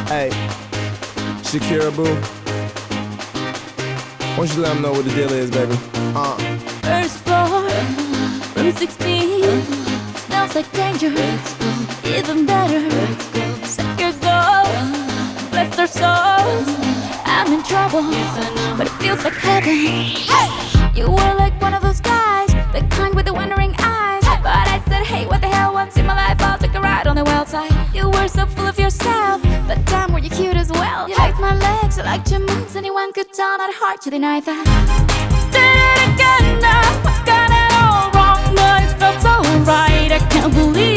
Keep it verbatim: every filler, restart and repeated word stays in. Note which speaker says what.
Speaker 1: Hey, Shakira boo, why don't you let them know what the deal is, baby? Uh.
Speaker 2: First floor, room sixteen. Smells like danger. Even better. Set your goals. Bless their souls. I'm in trouble, but it feels like heaven. Hey, you were like one of those guys, the kind with the wondering eyes. But I said, hey, what the hell? Once in my life, I'll take a ride on the wild side. You were so full of yourself, but damn, were you cute as well. You liked my legs, you liked your moves. Anyone could tell, not hard to deny that. Did it again now, I got it all wrong, but it felt so right. I can't believe